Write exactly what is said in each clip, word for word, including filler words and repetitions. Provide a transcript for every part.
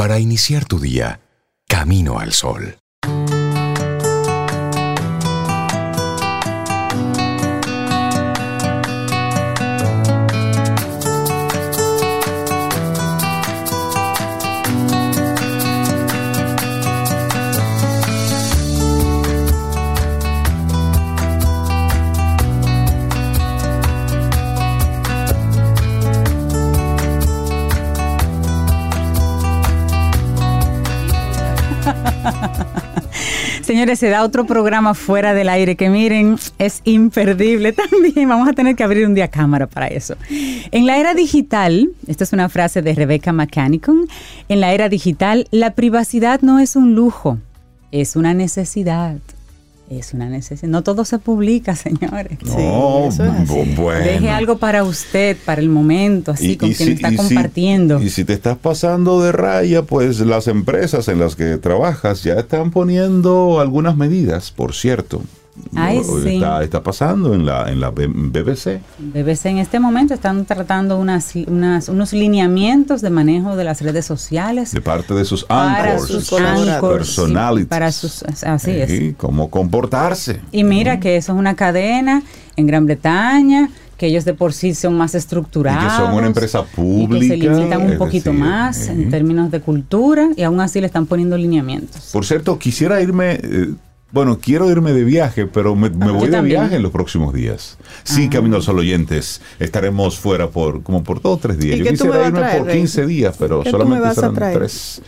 para iniciar tu día camino al sol. Señores, se da otro programa fuera del aire que miren, es imperdible también. Vamos a tener que abrir un día cámara para eso. En la era digital, esta es una frase de Rebecca McCannicon, en la era digital la privacidad no es un lujo, es una necesidad. Es una necesidad. No todo se publica, señores. No, sí, eso es así. Bueno. Deje algo para usted, para el momento, así, y, con y quien si, está y compartiendo. Si, y si te estás pasando de raya, pues las empresas en las que trabajas ya están poniendo algunas medidas, por cierto. Ay, sí. Está, está pasando en la, en la B B C. B B C en este momento están tratando unas, unas, unos lineamientos de manejo de las redes sociales. De parte de sus para anchors, sus sus anchors, personalities. Para sus, así es. Sí, cómo comportarse. Y mira que eso es una cadena en Gran Bretaña, que ellos de por sí son más estructurados. Y que son una empresa pública. Y que se limitan un poquito decir, más eh. en términos de cultura y aún así le están poniendo lineamientos. Por cierto, quisiera irme... Eh, Bueno, quiero irme de viaje, pero me, me ah, voy de también. viaje en los próximos días. Sí, ah. Camino al Sol oyentes, estaremos fuera por como por dos o tres días. Yo quisiera irme traer, por quince Rey? días, pero ¿Qué solamente serán tres.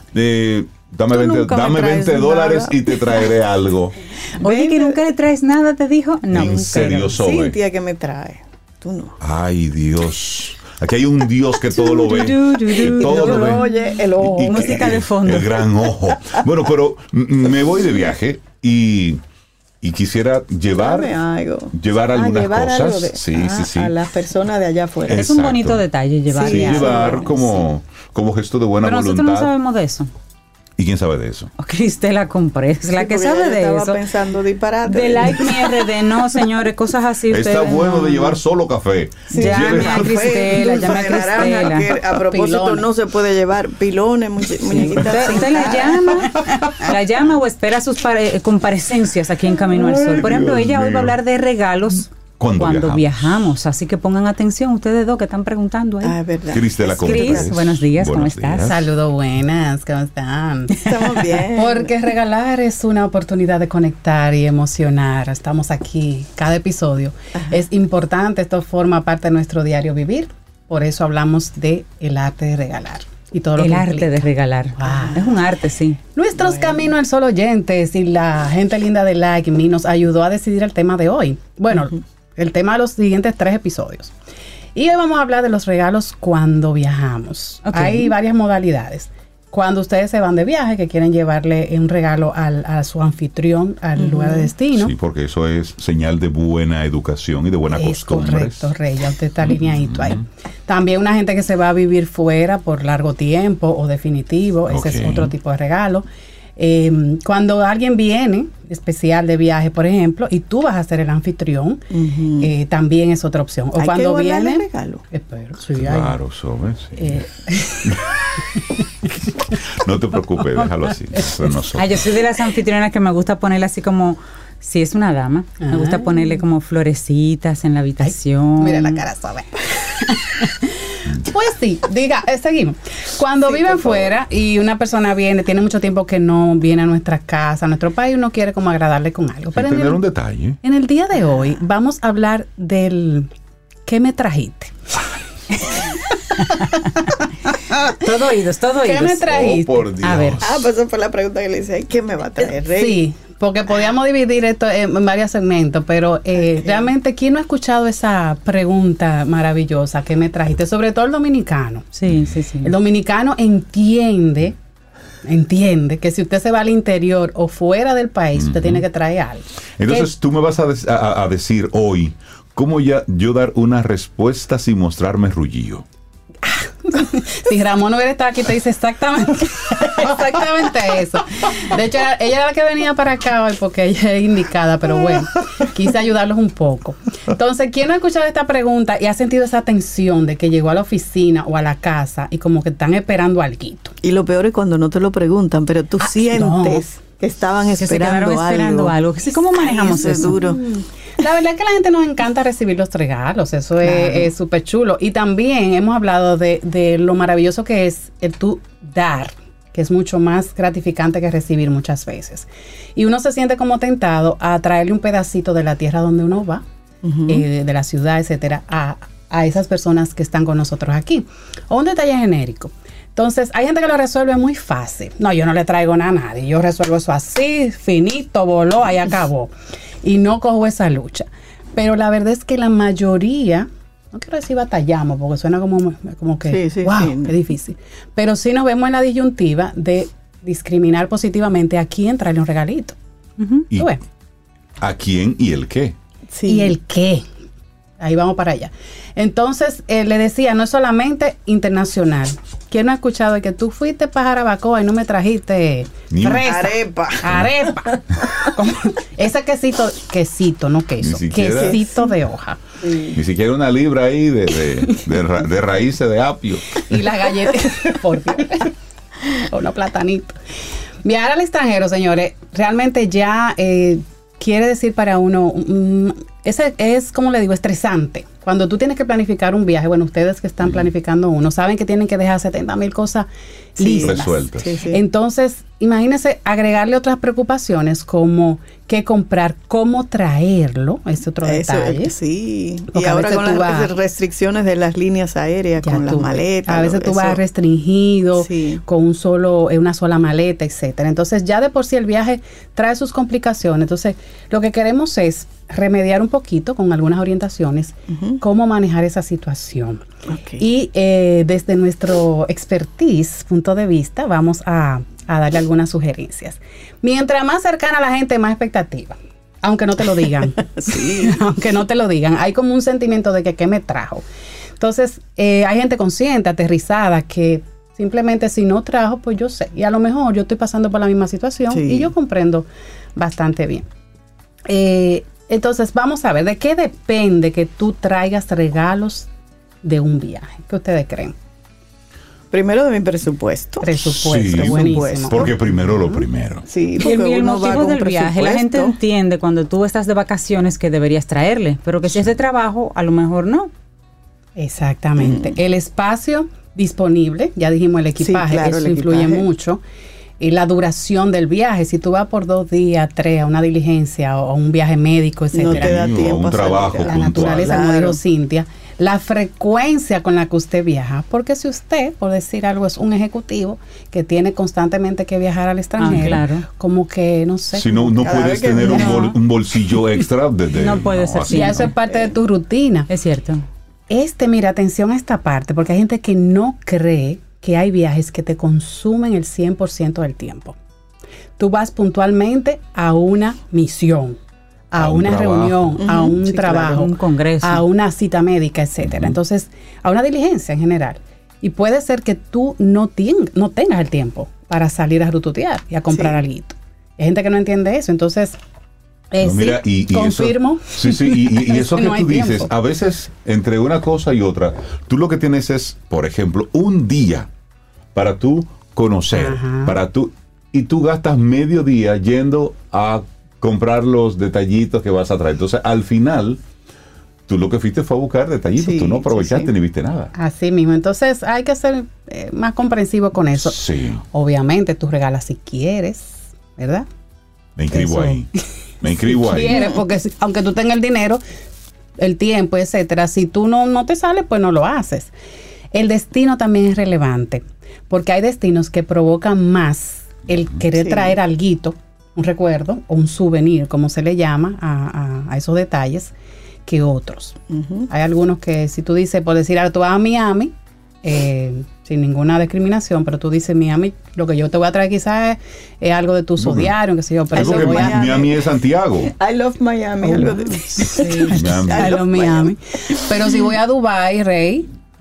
Eh, dame Tú veinte, nunca me dame traes veinte dólares nada. y te traeré algo. Oye, que nunca le traes nada, te dijo. No, En serio, Sobe. Cintia que me trae. Tú no. Ay, Dios. Aquí hay un Dios que todo lo ve. Que todo lo ve. Oye, el ojo. Y- y- Música de fondo. El gran ojo. Bueno, pero m- me voy de viaje y... Y quisiera llevar, Dame algo. llevar Ah, algunas llevar cosas. algo de- sí, ah, sí, sí. A las personas de allá afuera. Es un Exacto. bonito detalle llevar. Sí, ya. llevar como, como gesto de buena Pero nosotros voluntad. no sabemos de eso. ¿Y quién sabe de eso? Oh, Cristela Comprés, la Sí, que porque sabe yo de estaba eso. pensando disparate. De Like Me R D, no, señores, cosas así. Está ustedes bueno no, de no. llevar solo café. Sí, Llame Lleve- a Cristela, dulce llame a de naranja, Cristela. que a propósito Pilones. no se puede llevar pilones, muñe- muñequitas. Usted, usted la llama, la llama o espera sus pare- comparecencias aquí en Camino al Sol. Por ejemplo, Dios ella hoy mío. va a hablar de regalos ¿Cuándo cuando viajamos? viajamos? Así que pongan atención ustedes dos que están preguntando ahí. Ah, es verdad. Cristela Comprés. Cris, buenos días, ¿cómo Buenos estás? días. Saludos, buenas, ¿cómo están? Estamos bien. Porque regalar es una oportunidad de conectar y emocionar. Estamos aquí, cada episodio. Ajá. Es importante, esto forma parte de nuestro diario vivir. Por eso hablamos de el arte de regalar. Y todo lo El que arte implica. de regalar. Wow. Es un arte, sí. Nuestros Camino al Sol oyentes y la gente linda de Like Me nos ayudó a decidir el tema de hoy. Bueno, uh-huh. el tema de los siguientes tres episodios. Y hoy vamos a hablar de los regalos cuando viajamos. Okay. Hay varias modalidades. Cuando ustedes se van de viaje, que quieren llevarle un regalo al, a su anfitrión, al uh-huh. lugar de destino. Sí, porque eso es señal de buena educación y de buena es costumbre. Correcto, Rey, ya usted está alineadito uh-huh. ahí. También una gente que se va a vivir fuera por largo tiempo o definitivo, ese Okay. es otro tipo de regalo. Eh, cuando alguien viene especial de viaje, por ejemplo, y tú vas a ser el anfitrión, uh-huh. eh, también es otra opción. O ¿Hay cuando que viene, regalo? Espero, sí, claro, Sobe, sí. Eh. No te preocupes, déjalo así. Ah, yo soy de las anfitrionas que me gusta ponerle así como, si es una dama, ah. me gusta ponerle como florecitas en la habitación. Ay, mira la cara, Sobe. Pues sí, diga, eh, seguimos. Cuando sí, viven fuera y una persona viene, tiene mucho tiempo que no viene a nuestra casa, a nuestro país, uno quiere como agradarle con algo. Sí, Pero tener en el, un detalle. En el día de hoy vamos a hablar del ¿qué me trajiste? Todo oídos, todo oídos. ¿Qué me trajiste? Oh, por Dios. A ver. Ah, pues esa fue la pregunta que le hice. ¿Qué me va a traer, Rey? Sí, porque podíamos dividir esto en, en varios segmentos, pero eh, okay. realmente, ¿quién no ha escuchado esa pregunta maravillosa que me trajiste? Sobre todo el dominicano. Sí, sí, sí. El dominicano entiende, entiende que si usted se va al interior o fuera del país, uh-huh. usted tiene que traer algo. Entonces, tú me vas a, de- a, a decir hoy, ¿cómo ya yo dar una respuesta sin mostrarme rullillo? Si Ramón no hubiera estado aquí, te dice exactamente, exactamente eso. De hecho, ella, ella era la que venía para acá hoy porque ella es indicada, pero bueno, quise ayudarlos un poco. Entonces, ¿quién no ha escuchado esta pregunta y ha sentido esa tensión de que llegó a la oficina o a la casa y como que están esperando alguito? Y lo peor es cuando no te lo preguntan, pero tú Ah, sientes no. que estaban Que se esperando, quedaron esperando algo. algo. Sí, ¿cómo manejamos Ay, eso? es duro. La verdad es que a la gente nos encanta recibir los regalos, eso Claro. es súper chulo. Y también hemos hablado de, de lo maravilloso que es el tú dar, que es mucho más gratificante que recibir muchas veces. Y uno se siente como tentado a traerle un pedacito de la tierra donde uno va, Ujú. eh, de, de la ciudad, etcétera, a, a esas personas que están con nosotros aquí. O un detalle genérico. Entonces, hay gente que lo resuelve muy fácil. No, yo no le traigo nada a nadie. Yo resuelvo eso así, finito, voló, ahí acabó. Y no cojo esa lucha. Pero la verdad es que la mayoría, no quiero decir batallamos, porque suena como, como que, Sí, sí, wow, sí. qué difícil. Pero sí nos vemos en la disyuntiva de discriminar positivamente a quién traerle un regalito. Ujú. ¿Y ¿Tú ves? a quién y el qué? Sí. ¿Y el qué? Ahí vamos para allá. Entonces, eh, le decía, no es solamente internacional. ¿Quién no ha escuchado de que tú fuiste para Jarabacoa y no me trajiste Ni un- fresa? Arepa. Arepa. Como- ese quesito, quesito, no queso. Ni siquiera- Quesito de hoja. Ni siquiera una libra ahí de, de, de ra- de raíces de apio. Y la galleta, por Dios. O unos platanitos. Viajar al extranjero, señores, realmente ya eh, quiere decir para uno, mm, ese es, como le digo, estresante. Cuando tú tienes que planificar un viaje, bueno, ustedes que están planificando uno, saben que tienen que dejar setenta mil cosas Sí. listas. Resueltas. Sí, sí. Entonces, imagínense agregarle otras preocupaciones como qué comprar, cómo traerlo, es otro Eso, detalle. sí. Porque Y a ahora veces con tú las vas- restricciones de las líneas aéreas, Ya con las tú ves. maletas. A veces tú eso- vas restringido, Sí. con un solo, eh, una sola maleta, etcétera. Entonces, ya de por sí el viaje trae sus complicaciones. Entonces, lo que queremos es remediar un poquito con algunas orientaciones Ujú. cómo manejar esa situación. Ok. Y eh, desde nuestro expertise, punto de vista, vamos a, a darle algunas sugerencias. Mientras más cercana a la gente, más expectativa. Aunque no te lo digan. Sí. Aunque no te lo digan. Hay como un sentimiento de que qué me trajo. Entonces, eh, hay gente consciente, aterrizada, que simplemente si no trajo, pues yo sé. Y a lo mejor yo estoy pasando por la misma situación Sí. y yo comprendo bastante bien. Eh, entonces, vamos a ver, ¿de qué depende que tú traigas regalos de un viaje? ¿Qué ustedes creen? Primero de mi presupuesto. Presupuesto, Sí, buenísimo. Porque primero lo primero. Sí, Y porque el, y el uno va motivo con del viaje, la gente presupuesto. entiende cuando tú estás de vacaciones que deberías traerle, pero que si es de trabajo, a lo mejor no. Exactamente. El espacio disponible, ya dijimos el equipaje, claro, eso el influye equipaje. mucho. Y la duración del viaje, si tú vas por dos días, tres, a una diligencia o a un viaje médico, etcétera. te da Sí, o tiempo un a salir. trabajo La puntual. naturaleza, como Claro. dijo Cintia, la frecuencia con la que usted viaja, porque si usted, por decir algo, es un ejecutivo que tiene constantemente que viajar al extranjero, claro. como que, no sé, Si no, no Cada puedes vez que tener un, no. bol- un bolsillo extra de, de- No puede ser así ya no. eso es parte de tu rutina. Es cierto. Este, mira, atención a esta parte, porque hay gente que no cree que hay viajes que te consumen el cien por ciento del tiempo. Tú vas puntualmente a una misión, a, A un una trabajo. reunión, a Ujú, un sí, claro, trabajo, un congreso. a una cita médica, etcétera. Ujú. Entonces, a una diligencia en general. Y puede ser que tú no, tien- no tengas el tiempo para salir a rututear y a comprar Sí. algo. Hay gente que no entiende eso. Entonces, eh, No, mira, sí, y, y confirmo. Eso, sí, sí, y, y- y eso que que no hay tú dices, tiempo. a veces entre una cosa y otra, tú lo que tienes es, por ejemplo, un día para tú conocer, Ajá. para tú, y tú gastas medio día yendo a comprar los detallitos que vas a traer. Entonces, al final, tú lo que fuiste fue a buscar detallitos, Sí, tú no aprovechaste sí, sí. ni viste nada. Así mismo. Entonces, hay que ser eh, más comprensivo con eso. Sí, Obviamente, tú regalas si quieres, ¿verdad? me inscribo Eso. ahí. Me inscribo ahí. Quieres, porque si- aunque tú tengas el dinero, el tiempo, etcétera, si tú no, no te sale, pues no lo haces. El destino también es relevante, porque hay destinos que provocan más el querer Sí. traer alguito, un recuerdo o un souvenir, como se le llama a, a- a esos detalles, que otros. Ujú. Hay algunos que si tú dices, por decir, ahora tú vas a Miami, eh, sin ninguna discriminación, pero tú dices Miami, lo que yo te voy a traer quizás es, es algo de tu uso Bueno, diario, qué sé yo, pero Sí, yo porque voy a... Miami. Miami es Santiago. I love Miami. Oh, algo de- Sí, Miami. I love Miami. Pero si voy a Dubai, Rey,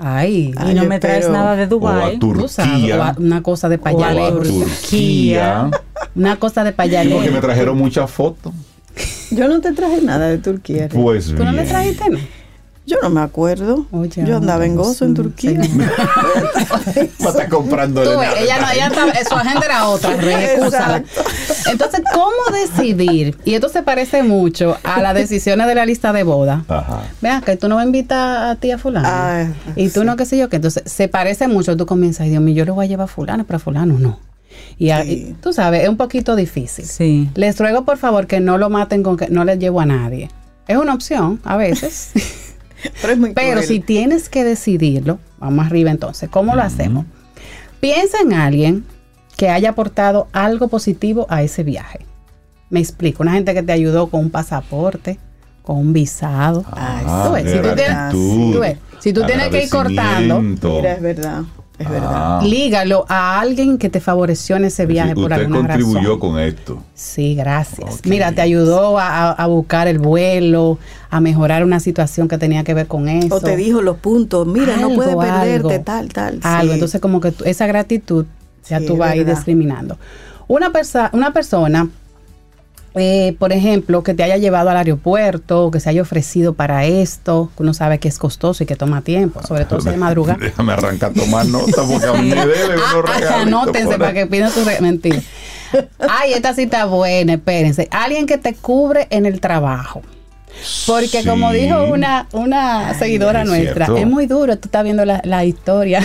Ay, Y no me traes pero- nada de O a Dubái. tú sabes, Turquía. o a- una cosa de O a payalero. Turquía. Una cosa de Porque me payalero. trajeron muchas fotos. Yo no te traje nada de Turquía. Rey. Pues ¿Tú no le bien. trajiste, no? Yo no me acuerdo. Oye, Yo andaba en no, gozo en sí, Turquía. sí. Va a estar comprando Tú ves, ella no, ella estaba, su agenda era otra, Rey, excúsala. Entonces, ¿cómo decidir? Y esto se parece mucho a las decisiones de la lista de boda. Ajá. Vean que tú no me invitas a ti a fulano. Ah, y tú sí. no, qué sé yo, que entonces se parece mucho. Tú comienzas, ay Dios mío, yo le voy a llevar a fulano, pero a fulano no. Y, a- Sí. y tú sabes, es un poquito difícil. Sí. Les ruego por favor que no lo maten con que no les llevo a nadie. Es una opción a veces. Pero es muy Pero cruel. si tienes que decidirlo, vamos arriba entonces, ¿cómo lo hacemos? Piensa en alguien que haya aportado algo positivo a ese viaje. Me explico, una gente que te ayudó con un pasaporte, con un visado. Ah, Tú ves, si tú tienes- gratitud, tú ves, si tú tienes que ir cortando, agradecimiento. Mira, es verdad. Es verdad. Ah, lígalo a alguien que te favoreció en ese viaje sí, por usted alguna contribuyó razón. con esto. Sí, gracias. Ok. Mira, te ayudó a, a- a buscar el vuelo, a mejorar una situación que tenía que ver con eso. O te dijo los puntos. Mira, no Algo, puedes perderte, algo. tal, tal. Algo. sí. Entonces, como que tú- esa gratitud ya Sí, tú es vas a ir verdad. discriminando. Una, persa- una persona, eh, por ejemplo, que te haya llevado al aeropuerto, que se haya ofrecido para esto, que uno sabe que es costoso y que toma tiempo, sobre todo si es de madrugada. Déjame arrancar a tomar nota porque a mí me debe unos Ah, regalitos anótense por para ahí. que pidan su re- mentira. Ay, esta sí está buena, espérense. Alguien que te cubre en el trabajo. Porque como Sí. dijo una, una seguidora es nuestra, cierto. es muy duro, tú estás viendo la, la historia.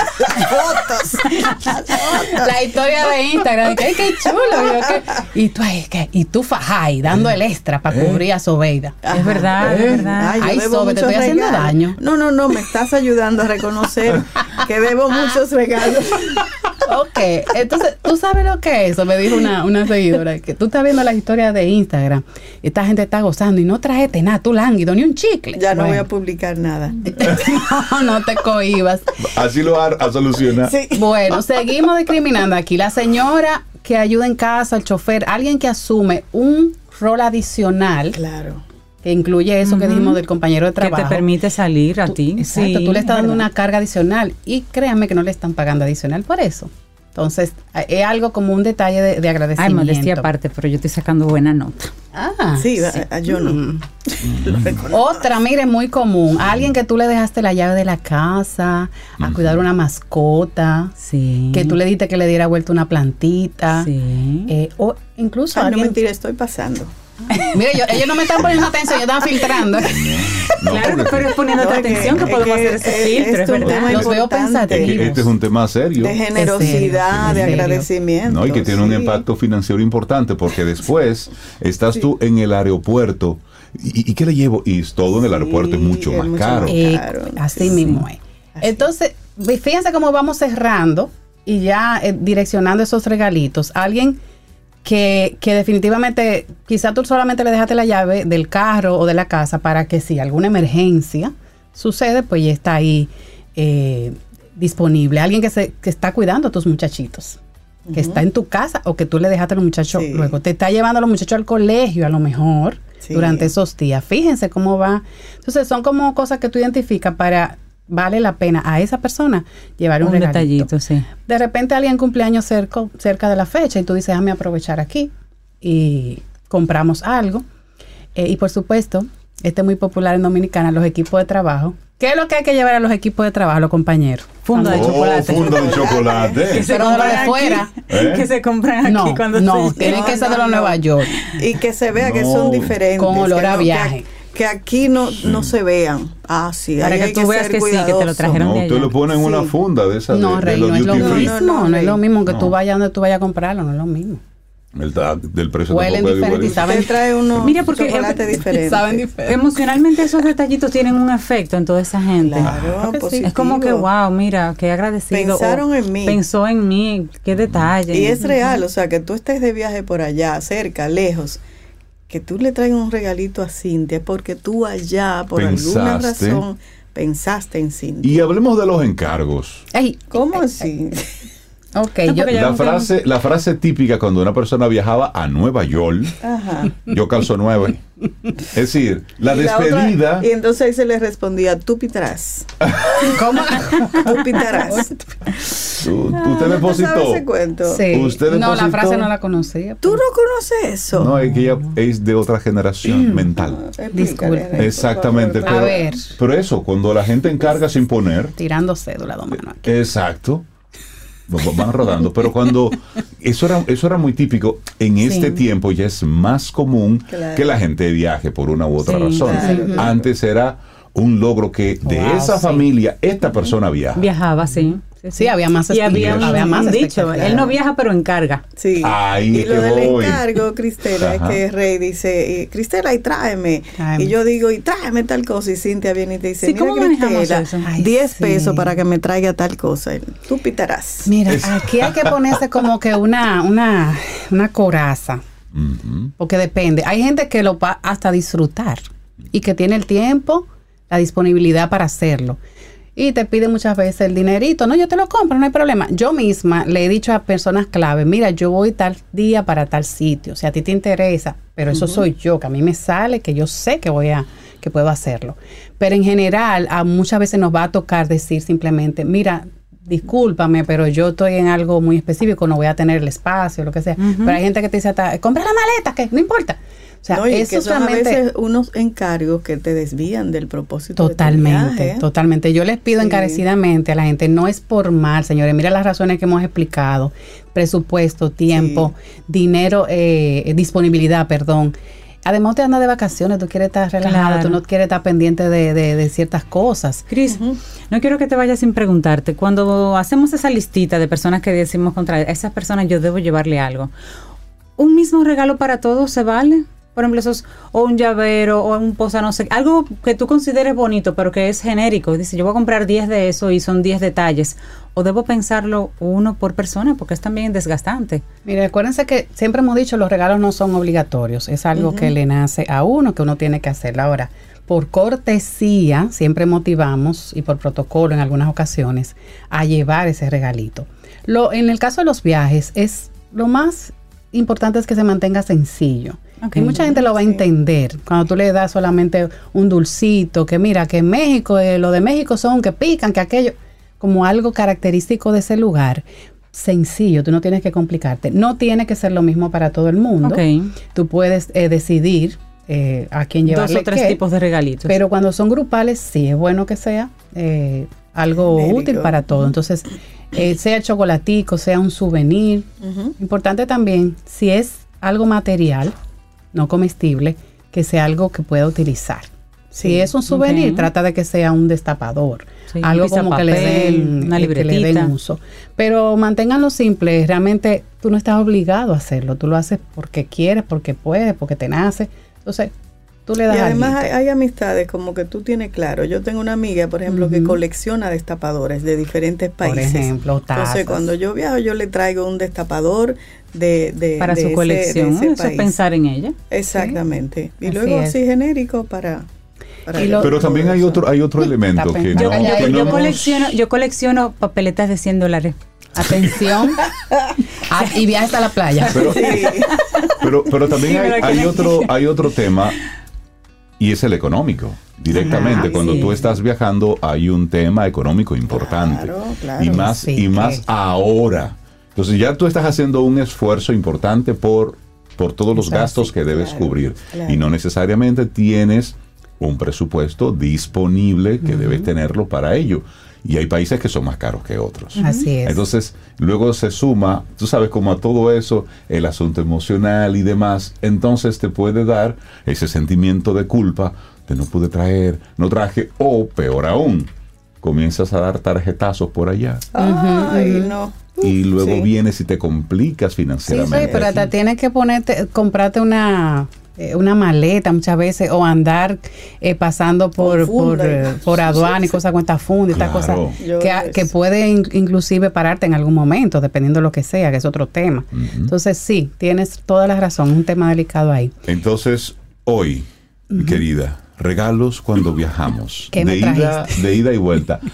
La historia de Instagram, que ay, qué chulo. yo, que- y tú, ay, ¿qué? Y tú fajay, dando el extra para Eh. cubrir a Sobeida. Es verdad, es verdad. Ay, yo Ay, debo Sobe, te muchos estoy haciendo regalos. daño. No, no, no, me estás ayudando a reconocer que debo muchos regalos. Ok, entonces, ¿tú sabes lo que es eso? Me dijo una, una seguidora, que tú estás viendo las historias de Instagram, y esta gente está gozando y no traete nada, tú lánguido, ni un chicle. Ya no voy Bueno. a publicar nada. no, no te cohibas. Así lo va a solucionar. Sí. Bueno, seguimos discriminando aquí. La señora que ayuda en casa, el chofer, alguien que asume un rol adicional, Claro. que incluye eso que dijimos del compañero de Que trabajo. te permite salir a Tú- ti. Exacto, Sí, tú le estás es dando verdad. una carga adicional y créanme que no le están pagando adicional por eso. Entonces, eh, es algo como un detalle de, de Ay, agradecimiento. modestia aparte, pero yo estoy sacando buena nota. Ah, Sí, a- yo no. Mm. Lo reconozco. Otra, mire, muy común. Alguien que tú le dejaste la llave de la casa, a cuidar una mascota, Sí. que tú le diste que le diera vuelta una plantita. Sí. eh, o incluso Ay, no, alguien... mentira, estoy pasando. Mire, yo- ellos no me están poniendo atención, ellos están filtrando. No, Claro, porque pero es poniéndote No, es que- atención que, es podemos que hacer ese es- filtro, es es un verdad. tema Los veo importante. es que pensativos. este es un tema serio. De generosidad, ¿En de serio? agradecimiento. No, y que tiene un sí. impacto financiero importante porque después estás tú en el aeropuerto y, y ¿qué le llevo? Y todo en el Sí, aeropuerto es mucho es más mucho caro. más Eh, Claro, así sí. mismo es. Entonces, ve- fíjense cómo vamos cerrando y ya eh, direccionando esos regalitos. Alguien que, que definitivamente, quizá tú solamente le dejaste la llave del carro o de la casa para que si alguna emergencia sucede, pues ya está ahí eh, disponible. Alguien que, se, que está cuidando a tus muchachitos, que está en tu casa o que tú le dejaste a los muchachos Sí. luego. Te está llevando a los muchachos al colegio a lo mejor Sí. durante esos días. Fíjense cómo va. Entonces son como cosas que tú identificas para, vale la pena a esa persona llevar un, Un regalito. detallito, sí. De repente alguien cumpleaños cerca, cerca de la fecha y tú dices, déjame aprovechar aquí y compramos algo. Eh, y por supuesto, este es muy popular en Dominicana, los equipos de trabajo. ¿Qué es lo que hay que llevar a los equipos de trabajo, los compañeros? Funda de Oh, chocolate. funda de chocolate. Que se Pero de lo de compran aquí. fuera. ¿Eh? Que se compran aquí No, cuando no, se tienen No, que ser de no, los no. Nueva York. Y que se vea que No. son diferentes. Con olor que a no- viaje. Que, que aquí no, no se vean. Ah, sí. Para ahí que hay tú veas ser que sí, que te lo cuidadoso. trajeron. No, de usted allá. le pone en una Sí. funda de esa No, de, de Rey, los no es lo duty free. mismo, No, no, no, es lo Rey. mismo que No. tú vayas donde tú vayas a comprarlo, no es lo mismo. El ta- del precio Huelen tampoco es diferente y igualito. saben- Usted trae unos Mira, porque- chocolates diferentes. Saben diferente. Emocionalmente esos detallitos tienen un efecto en toda esa gente. Claro, Claro que sí. positivo. Es como que, wow, mira, qué agradecido. Pensaron o en mí. Pensó en mí, qué detalle. Y es real, o sea, que tú estés de viaje por allá, cerca, lejos, que tú le traigas un regalito a Cintia porque tú allá, por alguna Pensaste. razón, pensaste en Cintia. Y hablemos de los encargos. Ey, ¿Cómo así? Ok, No, yo, porque ya La nunca- frase, la frase típica cuando una persona viajaba a Nueva York, Ajá. yo calzo nueve. Es decir, la Y la otra- despedida. y entonces ahí se le respondía, tú pitarás. ¿cómo? Tú pitarás. tú- Usted ¿No te depositó. sabes ese cuento? Sí. ¿Usted No, la depositó? frase no la conocía. ¿Tú no conoces eso? No, es que ella es de otra generación mental. Explícale, Disculpe. Rey, por Exactamente. favor. A Pero, ver. pero eso, cuando la gente encarga sin poner. Tirando cédula, don Manuel. Exacto. V- Van rodando, pero cuando eso era eso era muy típico, en este tiempo ya es más común Claro. que la gente viaje por una u otra Sí, razón. claro, claro. Antes era un logro que de Wow, esa sí. familia esta persona viaja. Viajaba, sí. Sí, había más Y había espíritu, un, había más un dicho, espectacular. él no viaja pero encarga. Sí. Ahí y es lo que del voy. encargo, Cristela, Ajá. es que Rey dice, y, Cristela, y tráeme. Tráeme. Y yo digo, y tráeme tal cosa. Y Cintia viene y te dice, Sí, mira, ¿cómo manejamos Cristela, eso? Ay, diez sí. pesos para que me traiga tal cosa. Y tú pitarás. Mira, aquí hay que ponerse como que una, una, una coraza, Ujú. porque depende. Hay gente que lo va hasta disfrutar y que tiene el tiempo, la disponibilidad para hacerlo. Y te pide muchas veces el dinerito. No, yo te lo compro, no hay problema. Yo misma le he dicho a personas clave, mira, yo voy tal día para tal sitio. Si a ti te interesa, pero eso soy yo, que a mí me sale, que yo sé que voy a, que puedo hacerlo. Pero en general, a muchas veces nos va a tocar decir simplemente, mira, discúlpame, pero yo estoy en algo muy específico, no voy a tener el espacio, lo que sea. Pero hay gente que te dice, hasta, compra la maleta, que no importa. O sea, No, y eso que son a solamente... veces unos encargos que te desvían del propósito de tu Totalmente, viaje. totalmente. Yo les pido Sí. encarecidamente a la gente, no es por mal, señores, mira las razones que hemos explicado, presupuesto, tiempo, dinero, eh, disponibilidad, perdón. Además, te andas de vacaciones, tú quieres estar relajado, Claro. tú no quieres estar pendiente de, de, de ciertas cosas. Cris, no quiero que te vayas sin preguntarte. Cuando hacemos esa listita de personas que decimos contra a esas personas, yo debo llevarle algo. ¿Un mismo regalo para todos se vale? Por ejemplo, esos, o un llavero, o un posa, no sé, algo que tú consideres bonito, pero que es genérico. Dice, yo voy a comprar diez de eso y son diez detalles. O debo pensarlo uno por persona, porque es también desgastante. Mire, acuérdense que siempre hemos dicho los regalos no son obligatorios, es algo que le nace a uno, que uno tiene que hacer. Ahora, por cortesía, siempre motivamos, y por protocolo en algunas ocasiones, a llevar ese regalito. Lo, en el caso de los viajes, es lo más importante es que se mantenga sencillo. Ok. Y mucha gente lo va a Sí. entender cuando tú le das solamente un dulcito, que mira, que en México, eh, lo de México son que pican, que aquello, como algo característico de ese lugar. Sencillo, tú no tienes que complicarte. No tiene que ser lo mismo para todo el mundo. Ok. Tú puedes eh, decidir eh, a quién llevarle Dos o tres qué, tipos de regalitos. pero cuando son grupales, sí es bueno que sea eh, algo Genérico. útil para todo. Entonces, eh, sea chocolatico, sea un souvenir. Ujú. Importante también, si es algo material, no comestible, que sea algo que pueda utilizar. Si Sí. es un souvenir, Ok. trata de que sea un destapador. Sí, algo un como que le pizapapel, den, una eh, que le den libretita. uso. Pero manténganlo simple. Realmente tú no estás obligado a hacerlo. Tú lo haces porque quieres, porque puedes, porque te nace. Entonces, tú le das Y además alguito. hay, hay amistades como que tú tienes claro. Yo tengo una amiga, por ejemplo, que Ujú. colecciona destapadores de diferentes Por países. ejemplo, tazas. Entonces, cuando yo viajo, yo le traigo un destapador de, de para de su ese- colección, de ese eso es país. pensar en ella. Exactamente. Y Así luego es. así genérico para... para Y lo- Pero también hay eso. otro hay otro elemento que Está no, Yo, pensando. yo- que Ay, no yo hemos- colecciono, yo colecciono papeletas de cien dólares. Atención. Ah, y viajes a la playa. pero, Sí. pero, pero también Sí, hay, pero que hay no- otro hay otro tema y es el económico. Directamente, Ajá, cuando sí. tú estás viajando hay un tema económico importante. Claro, claro. Y más Sí, y más que- ahora. Entonces ya tú estás haciendo un esfuerzo importante por por todos los Eso es gastos así, que debes claro, cubrir claro. y no necesariamente tienes un presupuesto disponible que debes tenerlo para ello. Y hay países que son más caros que otros. Así es. Entonces, luego se suma, tú sabes, como a todo eso, el asunto emocional y demás, entonces te puede dar ese sentimiento de culpa de no pude traer, no traje, o peor aún, comienzas a dar tarjetazos por allá Ay, no. y luego Sí. vienes y te complicas Sí, financieramente. sí, pero hasta tienes que ponerte, comprarte una eh, una maleta muchas veces o andar eh, pasando por Con funda por, y- eh, por aduana y cosas con esta funda y estas Claro. cosas Yo que, es- que puede in- inclusive pararte en algún momento dependiendo de lo que sea, que es otro tema. Ujú. Entonces sí, tienes toda la razón, un tema delicado ahí. Entonces, hoy, mi querida, regalos cuando viajamos. ¿Qué me de ida, trajiste? de ida y vuelta.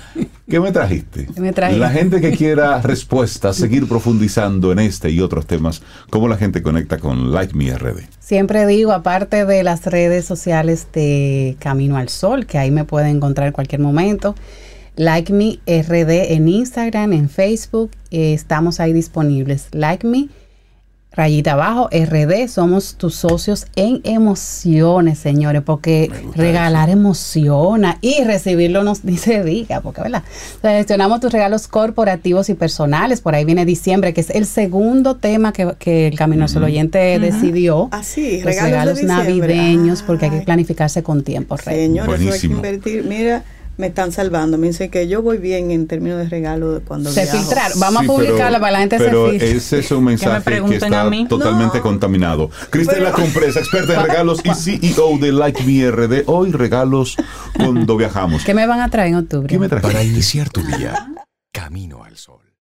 ¿Qué me trajiste? ¿Qué me trajiste? La gente que quiera respuestas, seguir profundizando en este y otros temas, ¿cómo la gente conecta con Like Me R D? Siempre digo, aparte de las redes sociales de Camino al Sol, que ahí me pueden encontrar en cualquier momento, Like Me R D en Instagram, en Facebook, eh, estamos ahí disponibles. Like Me, rayita abajo, R D, somos tus socios en emociones, señores, porque regalar eso emociona y recibirlo nos dice diga, porque verdad, gestionamos tus regalos corporativos y personales, por ahí viene diciembre, que es el segundo tema que, que el Camino al Sol oyente uh-huh. decidió. Así, los regalos, regalos de navideños, Ay. porque hay que planificarse con tiempo. Señor, eso hay que invertir, mira. Me están salvando. Me dicen que yo voy bien en términos de regalo cuando se viajo. filtraron. Vamos sí, a publicarla pero, para la gente pero se filtre. ese es un mensaje que, que está totalmente no. contaminado. Cristela Compresa, experta en regalos y C E O de Like Me R D. Hoy regalos cuando viajamos. ¿Qué me van a traer en octubre? ¿Qué me traes? Para iniciar tu día, Camino al Sol.